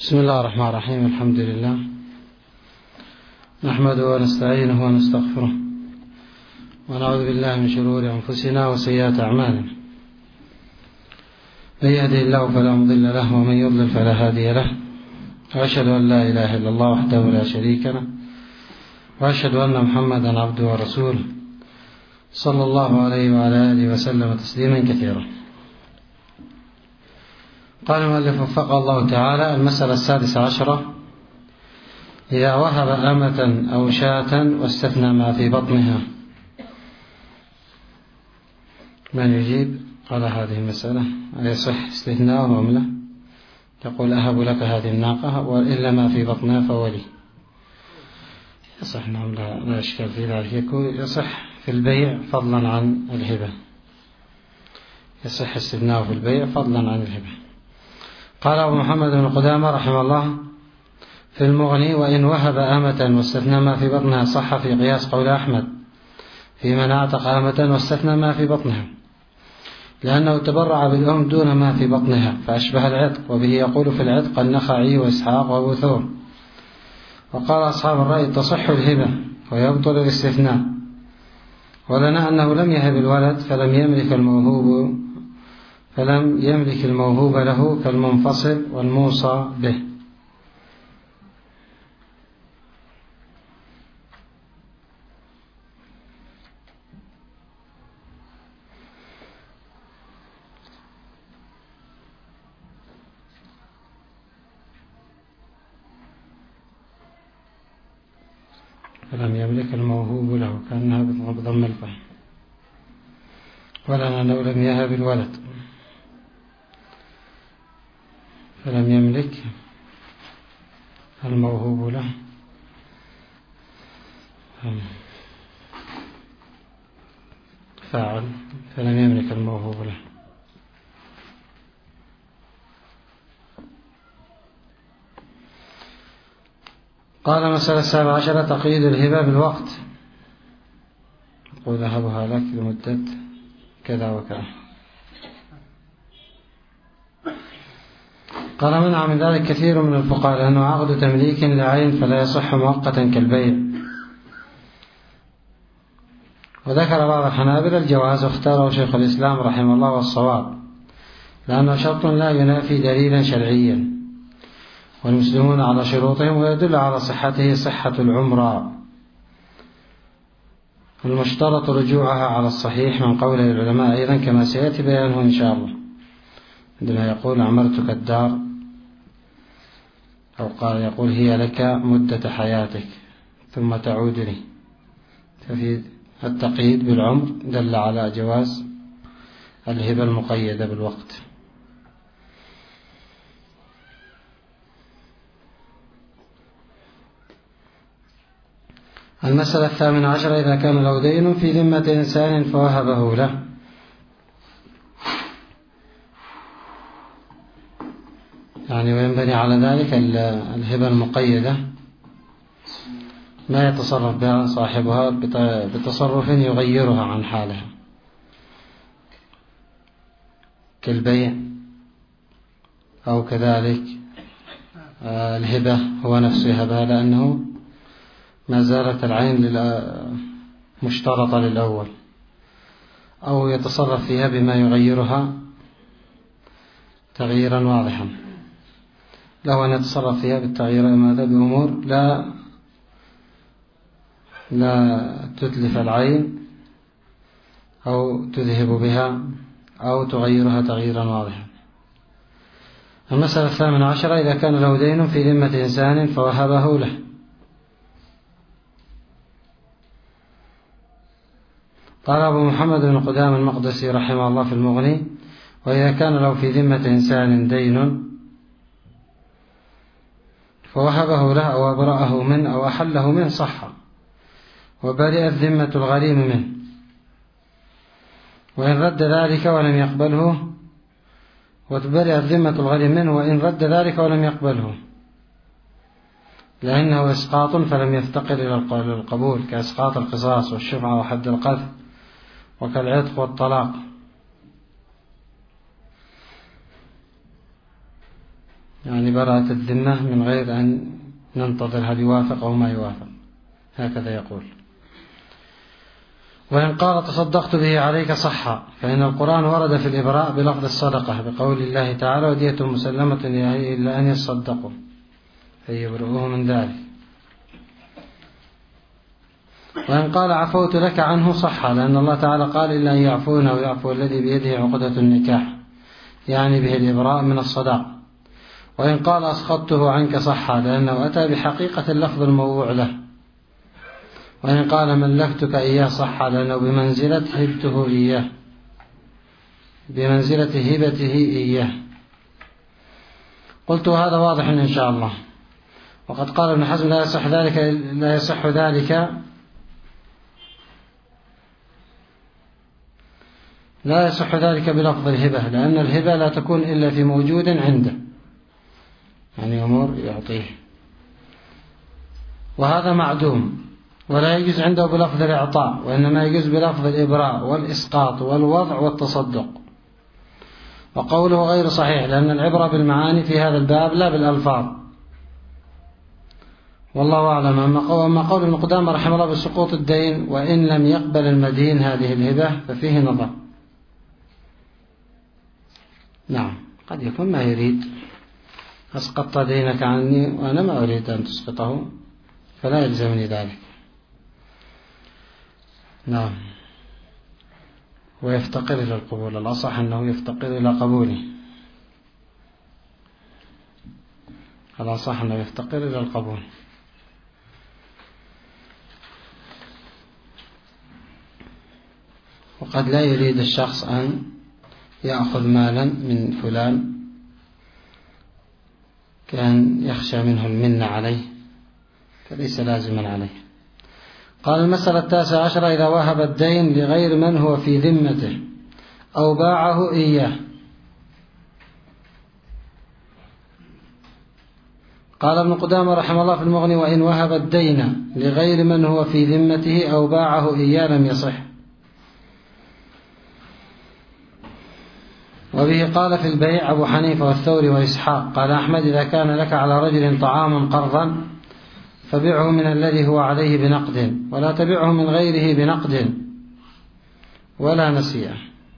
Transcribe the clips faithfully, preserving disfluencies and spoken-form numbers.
بسم الله الرحمن الرحيم. الحمد لله نحمده ونستعينه ونستغفره ونعوذ بالله من شرور أنفسنا وسيئات أعمالنا. من يهده الله فلا مضل له ومن يضلل فلا هادي له، وأشهد أن لا إله إلا الله وحده لا شريك له، وأشهد أن محمدا عبده ورسوله صلى الله عليه وعلى آله وسلم تسليما كثيرا. قال المؤلف وفقه الله تعالى: المسألة السادسة عشرة: إذا وهب أمة أو شاة واستثنى ما في بطنها. من يجيب على هذه المسألة؟ أيصح استثناءه أم لا؟ يقول: أهب لك هذه الناقة وإلا ما في بطنها فولي. يصح، نعم، لا, لا إشكال في ذلك. يكون يصح في البيع فضلا عن الهبة، يصح استثناءه في البيع فضلا عن الهبة. قال أبو محمد بن قدامة رحمه الله في المغني: وإن وهب أمة واستثنى ما في بطنها صح في قياس قول أحمد في من أعتق أمة واستثنى ما في بطنها، لأنه تبرع بالأم دون ما في بطنها فأشبه العتق، وبه يقول في العتق النخعي وإسحاق وأبو ثور. وقال أصحاب الرأي تصح الهبة ويبطل الاستثناء، ولنا أنه لم يهب الولد فلم يملك الموهوب فلم يملك الموهوب له كالمنفصل والموصى به. فلم يملك الموهوب له كأنها بضم الباء، ولنا أنه لم يهب الولد فلم يملك الموهوب له فاعل فلم يملك الموهوب له. قال مسألة السابعة عشرة: تقييد الهبة بالوقت. يقول: أهبها لك لمدة كذا وكذا. قال: منع من ذلك كثير من الفقهاء لأنه عقد تمليك لعين فلا يصح مؤقتا كالبيع. وذكر بعض الحنابلة الجواز، واختاره شيخ الإسلام رحمه الله والصواب، لأنه شرط لا ينافي دليلا شرعيا، والمسلمون على شروطهم، ويدل على صحته صحة العمرة، المشترط رجوعها على الصحيح من قول العلماء أيضا كما سيأتي بيانه إن شاء الله، عندما يقول عمرتك الدار، أو قال يقول هي لك مدة حياتك ثم تعود لي. ففي التقييد بالعمر دل على جواز الهبة المقيدة بالوقت. المسألة الثامنة عشرة: إذا كان له دين في ذمة إنسان فوهبه له. يعني وينبني على ذلك الهبة المقيدة ما يتصرف بها صاحبها بتصرف يغيرها عن حالها كالبيع، أو كذلك الهبة هو نفسه هبها لأنه ما زالت العين مشترطة للأول، أو يتصرف فيها بما يغيرها تغييرا واضحا. له أن يتصرف فيها بالتغيير ماذا بأمور لا لا تتلف العين أو تذهب بها أو تغيرها تغييرا واضحا. المسألة الثامنة عشرة: إذا كان له دين في ذمة إنسان فوهبه له. قال أبو محمد بن قدامة المقدسي رحمه الله في المغني: وإذا كان له في ذمة إنسان دين فوهبه له أو أبرأه منه أو أحله منه صح، وبرئت ذمة الغريم منه، وإن رد ذلك ولم يقبله، وبرئت ذمة الغريم منه وإن رد ذلك ولم يقبله، لأنه إسقاط فلم يفتقر إلى القبول، كإسقاط القصاص والشفعة وحد القذف، وكالعتق والطلاق. يعني براءة الذمة من غير أن ننتظر هل يوافق أو ما يوافق، هكذا يقول. وإن قال تصدقت به عليك صح، فإن القرآن ورد في الإبراء بلفظ الصدقة بقول الله تعالى ودية مسلمة إلا أن يصدقوا فيبرؤوه من ذلك. وإن قال عفوت لك عنه صح، لأن الله تعالى قال إلا أن يعفون أو يعفو الذي بيده عقدة النكاح، يعني به الإبراء من الصداق. وإن قال أسخطته عنك صح، لأنه أتى بحقيقة اللفظ الموضوع له. وإن قال ملكتك إياه صح، لأنه بمنزلة هبته إياه، بمنزلة هبته إياه. قلت هذا واضح إن شاء الله. وقد قال ابن حزم لا يصح ذلك لا يصح ذلك لا يصح ذلك بلفظ الهبة، لأن الهبة لا تكون إلا في موجود عنده، يعني أمور يعطيه، وهذا معدوم، ولا يجوز عنده بلفظ الإعطاء، وإنما يجوز بلفظ الإبراء والإسقاط والوضع والتصدق. وقوله غير صحيح، لأن العبرة بالمعاني في هذا الباب لا بالألفاظ، والله أعلم. أما قول ابن قدامة رحمه الله بسقوط الدين وإن لم يقبل المدين هذه الهبة ففيه نظر. نعم، قد يكون ما يريد أسقطت دينك عني وأنا ما أريد أن تسقطه، فلا يلزمني ذلك. نعم، ويفتقر إلى القبول، الأصح أنه يفتقر إلى قبوله، الأصح أنه يفتقر إلى القبول. وقد لا يريد الشخص أن يأخذ مالا من فلان كان يخشى منه المنة عليه، فليس لازما عليه. قال المسألة التاسعة عشرة إذا وهب الدين لغير من هو في ذمته أو باعه إياه. قال ابن قدامة رحمه الله في المغني وإن وهب الدين لغير من هو في ذمته أو باعه إياه لم يصح. وبه قال في البيع أبو حنيفة والثوري وإسحاق. قال أحمد إذا كان لك على رجل طعاما قرضا فبيعه من الذي هو عليه بنقد، ولا تبيعه من غيره بنقد ولا نسيئة،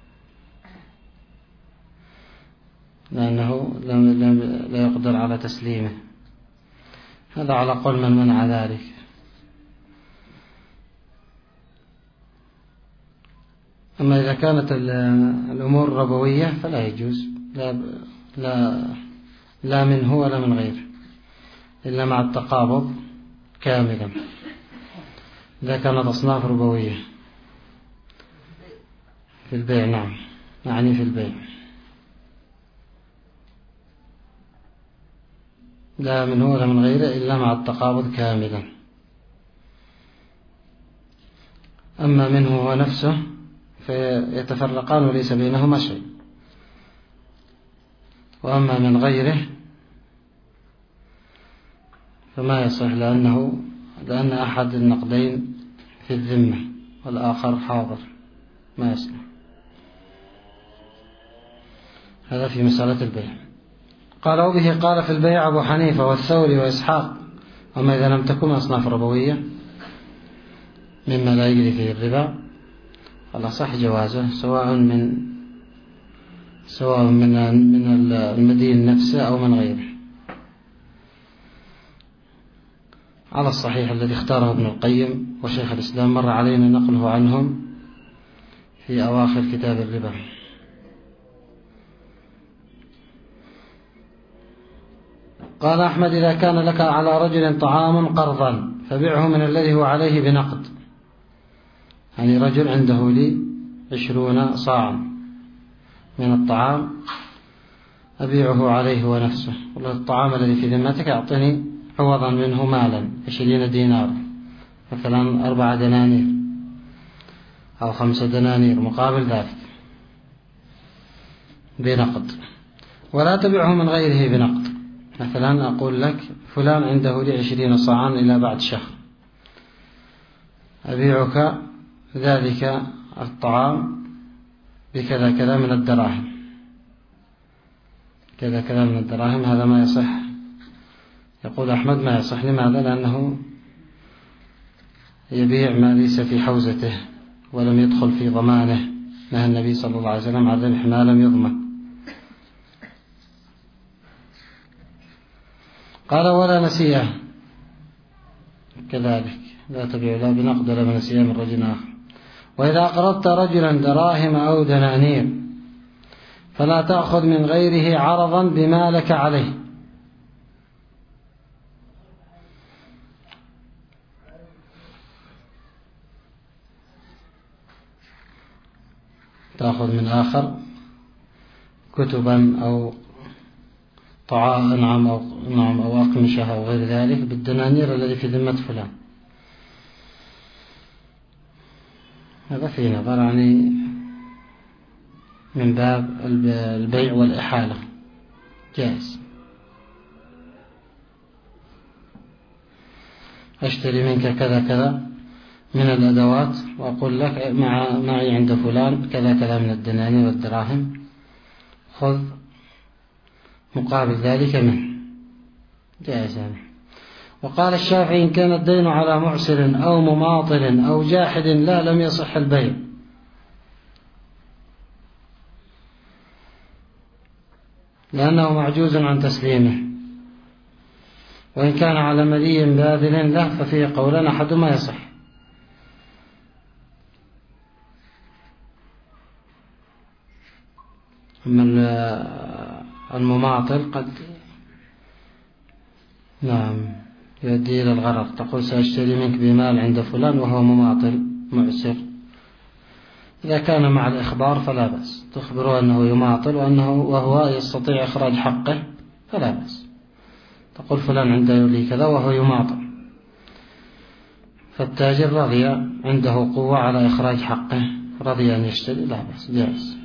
لأنه لا يقدر على تسليمه. هذا على قول من منع ذلك. أما إذا كانت الأمور ربوية فلا يجوز، لا, لا, لا منه ولا من غيره، إلا مع التقابض كاملا إذا كانت أصناف ربوية في البيع. نعم، يعني في البيع لا منه ولا من غيره إلا مع التقابض كاملا. أما منه هو نفسه فيتفرقان وليس بينهما شيء، وأما من غيره فما يصح، لأنه لأن أحد النقدين في الذمة والآخر حاضر، ما يصح. هذا في مسألة البيع. قال وبه قال في البيع أبو حنيفة والثوري وإسحاق. أما إذا لم تكن أصناف ربوية مما لا يجري فيه الربا فلا صح جوازه، سواء من سواء من من المدين نفسه أو من غيره، على الصحيح الذي اختاره ابن القيم وشيخ الإسلام، مر علينا نقله عنهم في أواخر كتاب الربا. قال أحمد إذا كان لك على رجل طعاما قرضا فبيعه من الذي هو عليه بنقد، يعني رجل عنده لي عشرون صاعا من الطعام أبيعه عليه هو نفسه، والله الطعام الذي في ذمتك أعطني عوضا منه مالا عشرين دينار، مثلا أربعة دنانير أو خمسة دنانير مقابل ذلك بنقد، ولا تبيعه من غيره بنقد. مثلا أقول لك فلان عنده لي عشرين صاعا إلى بعد شهر، أبيعك ذلك الطعام بكذا كذا من الدراهم، كذا كذا من الدراهم، هذا ما يصح. يقول أحمد ما يصح. لماذا؟ لأنه يبيع ما ليس في حوزته ولم يدخل في ضمانه. نهى النبي صلى الله عليه وسلم عن ربح ما لم يضمن. قال ولا نسيئة كذلك، لا تبيع لا بنقد ولا بنسيئة من رجل آخر. وإذا أقرضت رجلا دراهم أو دنانير فلا تأخذ من غيره عرضا بما لك عليه. تأخذ من آخر كتبا أو طعام نعم أو نعم أو أقمشة أو غير ذلك بالدنانير الذي في ذمة فلان. هذا فيه نظر يعني من باب البيع والإحالة جائز. أشتري منك كذا كذا من الأدوات وأقول لك مع معي عند فلان كذا كذا من الدنانير والدراهم، خذ مقابل ذلك منه، جائز. وقال الشافعي إن كان الدين على معسر أو مماطل أو جاحد لا لم يصح البيع، لأنه معجوز عن تسليمه. وإن كان على ملي باذل له ففيه قولان أحدهما يصح. أما المماطل قد نعم يؤدي إلى الغرر. تقول سأشتري منك بمال عند فلان وهو مماطل معسر، إذا كان مع الإخبار فلا بأس، تخبره أنه يماطل وأنه وهو يستطيع إخراج حقه فلا بأس. تقول فلان عنده لي كذا وهو يماطل، فالتاجر رضي عنده قوة على إخراج حقه رضي أن يشتري، لا بأس جائز.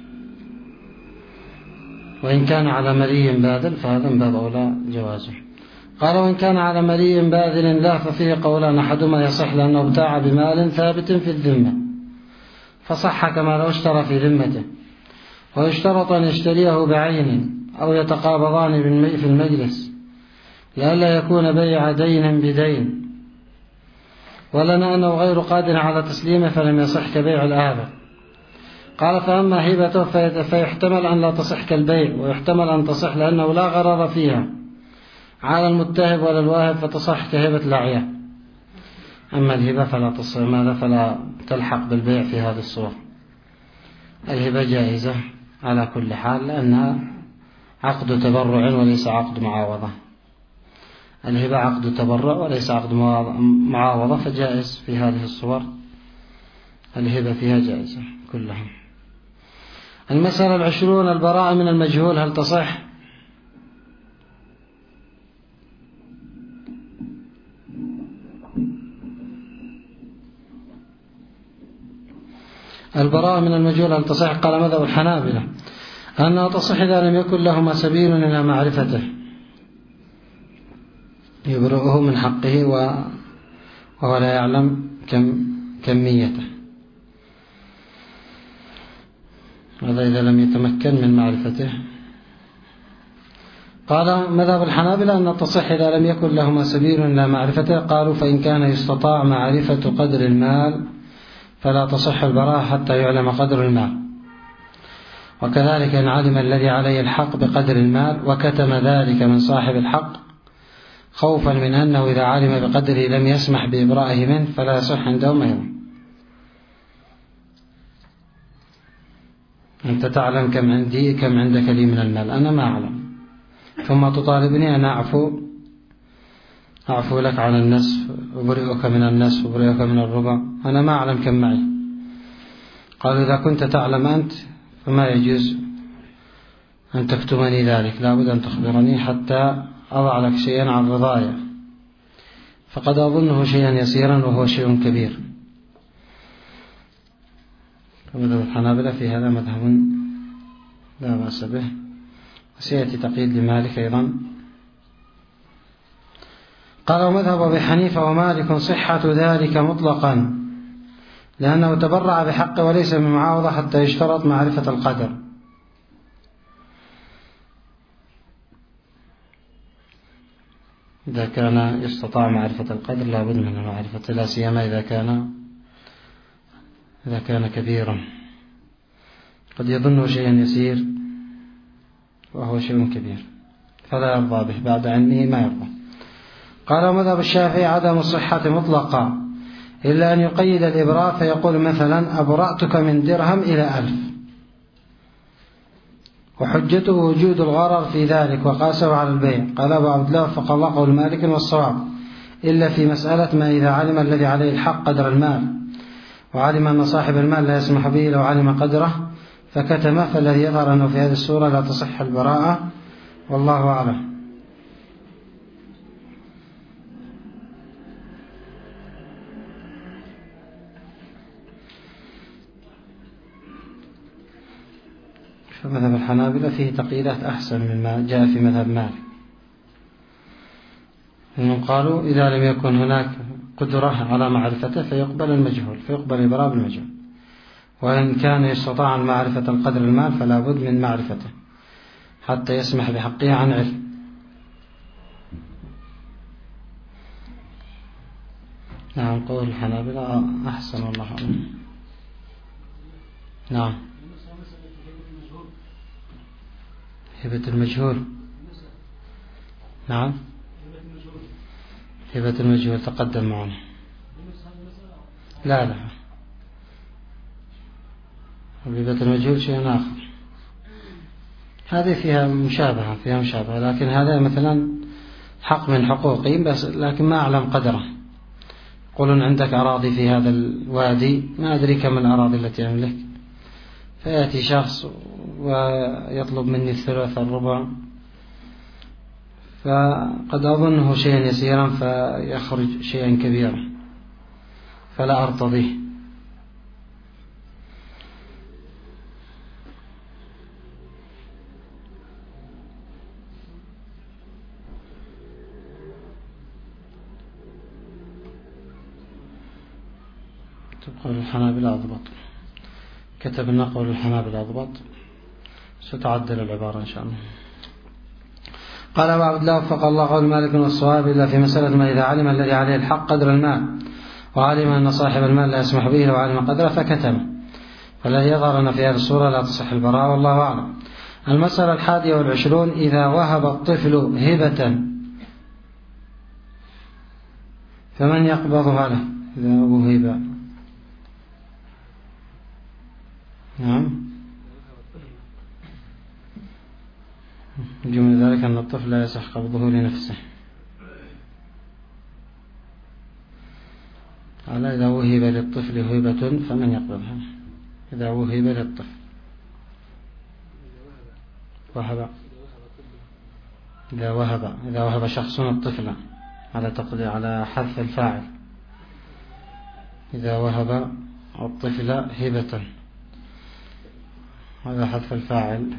وإن كان على ملي باذل فهذا من باب أولى جوازه. قال وإن كان على ملي باذل لا ففيه قولان أحدهما يصح لأنه ابتاع بمال ثابت في الذمة فصح كما لو اشترى في ذمته. ويشترط أن يشتريه بعين أو يتقابضان في المجلس لئلا يكون بيع دين بدين، ولنا أنه غير قادر على تسليمه فلم يصح كبيع الآبة. قال فأما هبته فيحتمل أن لا تصح كالبيع، ويحتمل أن تصح لأنه لا غرر فيها على المتهب ولا الواهب فتصح كهبة الأعياء. أما الهبة فلا تصح ماذا فلا تلحق بالبيع في هذه الصورة. الهبة جائزة على كل حال لأنها عقد تبرع وليس عقد معاوضة. الهبة عقد تبرع وليس عقد معاوضة فجائز في هذه الصور، الهبة فيها جائزة كلها. المسألة العشرون البراءة من المجهول هل تصح؟ البراءة من المجهول هل تصح؟ قال مذهب الحنابلة أنها تصح إذا لم يكن لهما سبيل إلى معرفته يبرئه من حقه وهو لا يعلم كم كميته، هذا إذا لم يتمكن من معرفته. قال مذهب الحنابلة أن تصح إذا لم يكن لهما سبيل إلى معرفته. قالوا فإن كان يستطاع معرفة قدر المال فلا تصح البراءة حتى يعلم قدر المال، وكذلك إن علم الذي عليه الحق بقدر المال وكتم ذلك من صاحب الحق خوفا من أنه إذا علم بقدره لم يسمح بإبرائه منه فلا يصح عندهم أيضا. أنت تعلم كم عندي كم عندك لي من المال، أنا ما أعلم، ثم تطالبني أن أعفو أعفو لك عن النصف أبرئك من النصف أبرئك من الربع، أنا ما أعلم كم معي. قال إذا كنت تعلم أنت فما يجوز أن تكتمني ذلك، لا بد أن تخبرني حتى أضع لك شيئا عن رضايا، فقد أظنه شيئا يسيرا وهو شيء كبير. فمذهب الحنابلة في هذا مذهب لا بأس به، وسيأتي تقييد لمالك أيضا. قال مذهب أبي حنيفة ومالك صحة ذلك مطلقا لأنه تبرع بحق وليس بمعاوضة حتى يشترط معرفة القدر. إذا كان يستطاع معرفة القدر لا بد من معرفة، لا سيما إذا كان إذا كان كبيرا، قد يظنه شيئا يسير وهو شيء كبير فلا يرضى به، بعد علمه ما يرضى. قال مذهب الشافعي عدم الصحة مطلقا إلا أن يقيد الإبراء، فيقول مثلا أبرأتك من درهم إلى ألف، وحجته وجود الغرر في ذلك وقاسه على البيع. قال أبو عبد الله وفق الله قول مالك والصواب، إلا في مسألة ما إذا علم الذي عليه الحق قدر المال وعلم أن صاحب المال لا يسمح به لو علم قدره فكتمه، فالذي يظهر أنه في هذه الصورة لا تصح البراءة، والله أعلم. فمذهب الحنابلة فيه تقييدات أحسن مما جاء في مذهب مالك، إنهم قالوا إذا لم يكن هناك قدرة على معرفته فيقبل المجهول، فيقبل الإبراء بالمجهول، وإن كان يستطاع معرفة القدر المال فلا بد من معرفته حتى يسمح بحقه عن علم. نعم قول الحنابلة أحسن والله أعلم. نعم هبة المجهول، نعم هبة المجهول تقدم معنا. لا لا هبة المجهول شيء آخر، هذه فيها مشابهة فيها مشابهة لكن هذا مثلا حق من حقوقي بس لكن ما أعلم قدره. يقولون عندك أراضي في هذا الوادي، ما أدري كم الأراضي التي أملك، فيأتي شخص ويطلب مني الثلث الربع، فقد أظنه شيئا يسيرا فيخرج شيئا كبيرا فلا أرتضيه. قول الحنابلة أضبط، كتبنا قول الحنابلة أضبط، ستعدل العبارة إن شاء الله. قال أبو عبد الله وفق الله قول مالك والصواب إلا في مسألة ما إذا علم الذي عليه الحق قدر المال وعلم أن صاحب المال لا يسمح به لو علم قدره فكتم، فالذي يظهر أن في هذه الصورة لا تصح البراءة، والله أعلم. المسألة الحادية والعشرون إذا وهب الطفل هبة فمن يقبضها له إذا وهب؟ نعم جمل ذلك أن الطفل لا يصح قبضه لنفسه، قال إذا وهب للطفل هبة فمن يقبضها؟ إذا وهب للطفل وهب إذا وهب إذا وهب شخص الطفل على تقدير على حذف الفاعل، إذا وهب الطفل هبة هذا حذف الفاعل.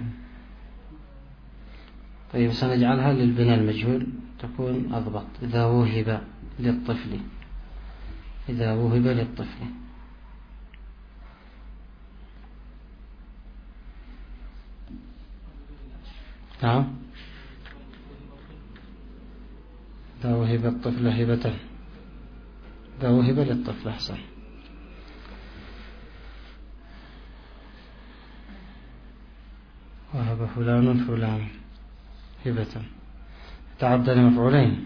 طيب سنجعلها للبناء المجهول تكون أضبط، إذا وهب للطفل إذا وهب للطفل نعم إذا وهب الطفل هبة إذا وهب للطفل أحسن. وهب فلان فلان هبة تعدى لمفعولين،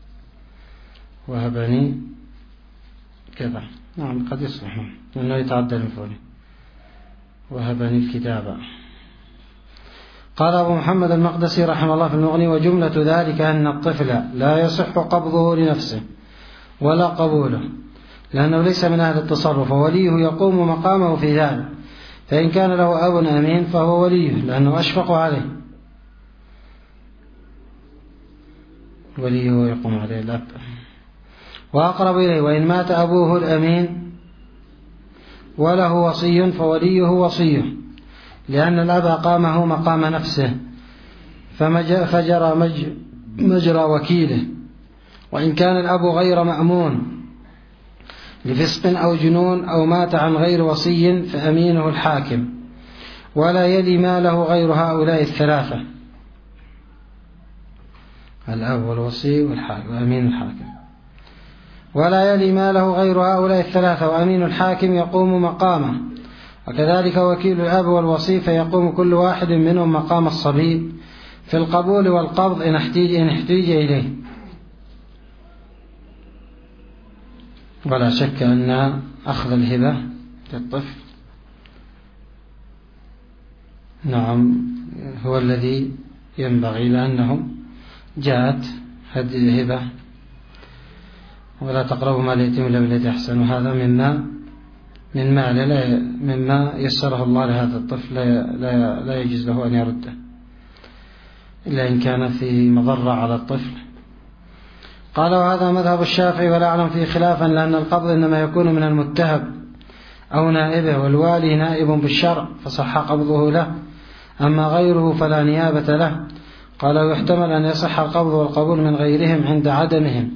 وهبني كذا، نعم قد يصلح لأنه يتعدى لمفعولين، وهبني الكتابة. قال أبو محمد المقدسي رحمه الله في المغني وجملة ذلك أن الطفل لا يصح قبضه لنفسه ولا قبوله لأنه ليس من أهل التصرف، ووليه يقوم مقامه في ذلك، فإن كان له أب أمين فهو وليه لأنه أشفق عليه، وليه يقوم عليه الأب وأقرب إليه، وإن مات أبوه الأمين وله وصي فوليه وصيه لأن الأب قامه مقام نفسه فجرى مجرى وكيله، وإن كان الأب غير مأمون لفسق أو جنون أو مات عن غير وصي فأمينه الحاكم، ولا يلي ماله غير هؤلاء الثلاثة. الأب والوصي والحاكم وأمين الحاكم. ولا يلي ماله غير هؤلاء الثلاثة، وأمين الحاكم يقوم مقامه، وكذلك وكيل الأب والوصي، فيقوم كل واحد منهم مقام الصبي في القبول والقبض إن احتيج, إن احتيج إليه. ولا شك أن أخذ الهبة للطفل نعم هو الذي ينبغي، لأنه جاءت هذه الهبة ولا تقربوا مال اليتيم إلا بالتي أحسن، وهذا مما من مال لا مما يسره الله لهذا الطفل لا لا لا يجوز له أن يرده إلا إن كان فيه مضرة على الطفل. قال وهذا مذهب الشافعي ولا أعلم فيه خلافا، لأن القبض إنما يكون من المتهب أو نائبه، والوالي نائب بالشرع فصح قبضه له، أما غيره فلا نيابة له. قال ويحتمل أن يصح القبض والقبول من غيرهم عند عدمهم،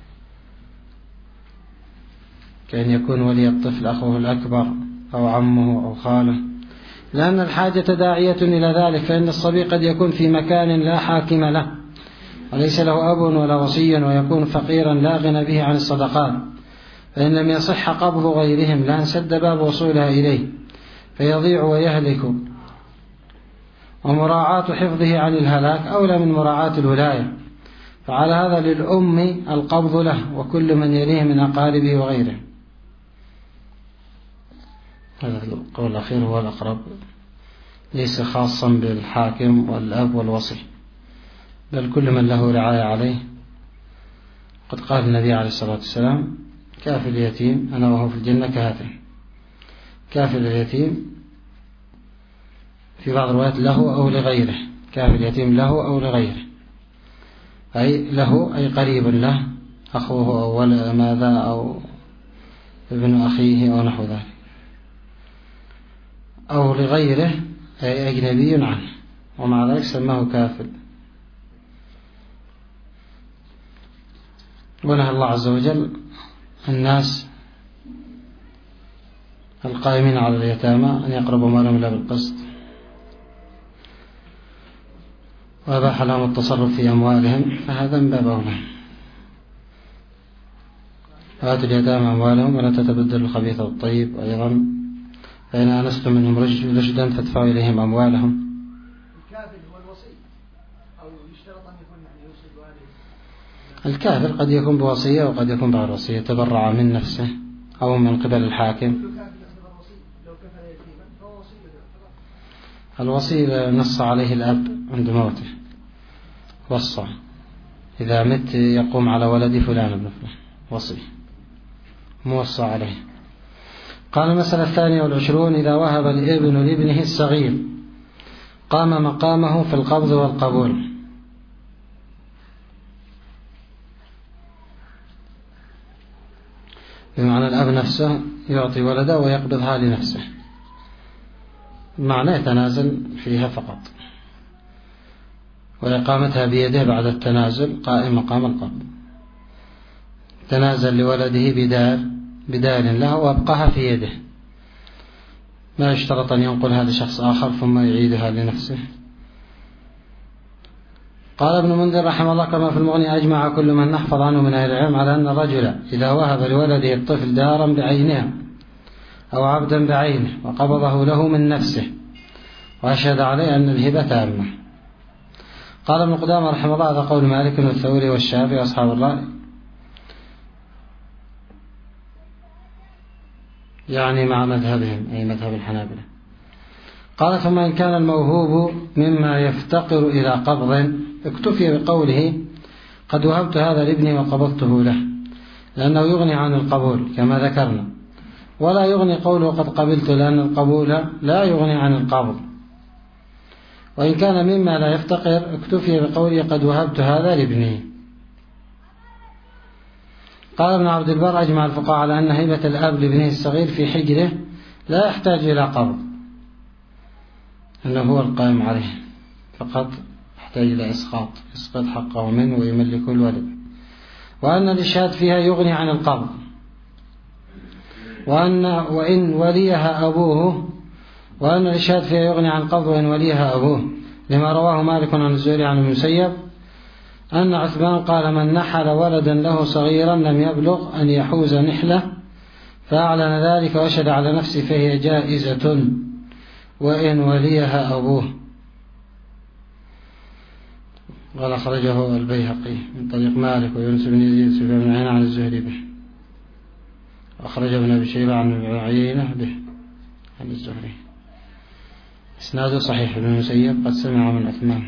كأن يكون ولي الطفل أخوه الأكبر أو عمه أو خاله، لأن الحاجة داعية إلى ذلك، فإن الصبي قد يكون في مكان لا حاكم له وليس له أب ولا وصي، ويكون فقيرا لا غنى به عن الصدقات، فإن لم يصح قبض غيرهم لانسد باب وصولها إليه فيضيع ويهلك، ومراعاة حفظه عن الهلاك أولى من مراعاة الولاية، فعلى هذا للأم القبض له وكل من يليه من أقاربه وغيره. هذا القول الأخير هو الأقرب، ليس خاصا بالحاكم والأب والوصي، بل كل من له رعاية عليه. قد قال النبي عليه الصلاة والسلام كافل اليتيم أنا وهو في الجنة كهاتين. كافل اليتيم في بعض الروايات له أو لغيره، كافل اليتيم له أو لغيره، أي له أي قريب له، أخوه أو ولد ماذا أو ابن أخيه أو نحو ذلك، أو لغيره أي أجنبي عنه، ومع ذلك سماه كافل. ونهى الله عز وجل الناس القائمين على اليتامى أن يقربوا مالهم إلا بالقسط، وأباح لهم التصرف في أموالهم، فهذا من باب أولى. وآتوا اليتامى أموالهم ولا تتبدلوا الخبيث بالطيب، أيضا فإن آنستم منهم رشدا فادفعوا إليهم أموالهم. الكافل هو الوصي أو يشترط أن يكون يوصي بوالده؟ الكافل قد يكون بوصية وقد يكون بغير وصية، تبرع من نفسه أو من قبل الحاكم. الوصي نص عليه الأب عند موته، وصى إذا مت يقوم على ولد فلان ابن فلان، وصي موصى عليه. قال المسألة الثانية والعشرون إذا وهب الابن لابنه الصغير قام مقامه في القبض والقبول. بمعنى الأب نفسه يعطي ولده ويقبضها لنفسه، معنى يتنازل فيها فقط، وإقامتها بيده بعد التنازل قائم مقام القبض. تنازل لولده بدال بدال له وأبقاها في يده، ما يشترط أن ينقلها لشخص آخر ثم يعيدها لنفسه. قال ابن منذر رحمه الله كما في المغني أجمع كل من نحفظ عنه من أهل العلم على أن الرجل إذا وهب لولده الطفل دارا بعينها أو عبدا بعينه وقبضه له من نفسه وأشهد عليه أن الهبة تامة. قال ابن قدامة رحمه الله هذا قول مالك والثوري والشافعي وأصحاب الرأي، يعني مع مذهبهم أي مذهب الحنابلة. قال ثم إن كان الموهوب مما يفتقر إلى قبض اكتفي بقوله قد وهبت هذا لابني وقبضته له، لأنه يغني عن القبول كما ذكرنا، ولا يغني قوله قد قبلت، لأن القبول لا يغني عن القبض. وإن كان مما لا يفتقر اكتفي بقوله قد وهبت هذا لابني. قال ابن عبد البر أجمع الفقهاء على أن هبة الأب لابنه الصغير في حجره لا يحتاج إلى قبض، أنه هو القائم عليه فقط، يحتاج إلى إسقاط يسقط حقه منه ويملك الولد، وأن الإشهاد فيها يغني عن القبض، وأن وإن وليها أبوه وأن الإشهاد فيها يغني عن القبض وإن وليها أبوه، لما رواه مالك عن الزهري عن المسيب أن عثمان قال: من نحل ولدا له صغيرا لم يبلغ أن يحوز نحلة فأعلن ذلك وأشهد على نفسه فهي جائزة وإن وليها أبوه. قال أخرجه البيهقي من طريق مالك ويونس بن يزيد سفيان بن عيينة عن الزهري به، وأخرج ابن أبي شيبة عن ابن عيينة به عن الزهري. إسناده صحيح. ابن المسيب قد سمع من عثمان.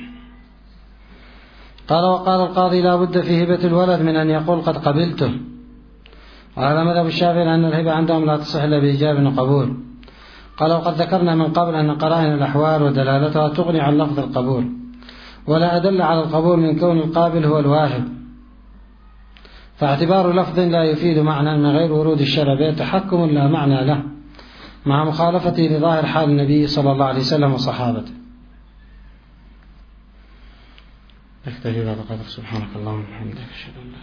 قال: وقال القاضي: لا بد في هبة الولد من أن يقول قد قبلته. وهذا مذهب الشافعي أن الهبة عندهم لا تصح إلا بإيجاب وقبول. قال: وقد ذكرنا من قبل أن قرائن الأحوال ودلالتها تغني عن لفظ القبول، ولا أدل على القبول من كون القابل هو الواهب، فاعتبار لفظ لا يفيد معنى من غير ورود الشرع به تحكم لا معنى له، مع مخالفته لظاهر حال النبي صلى الله عليه وسلم وصحابته. اكتفي بهذا القدر. سبحانك اللهم وبحمدك، أشهد أن لا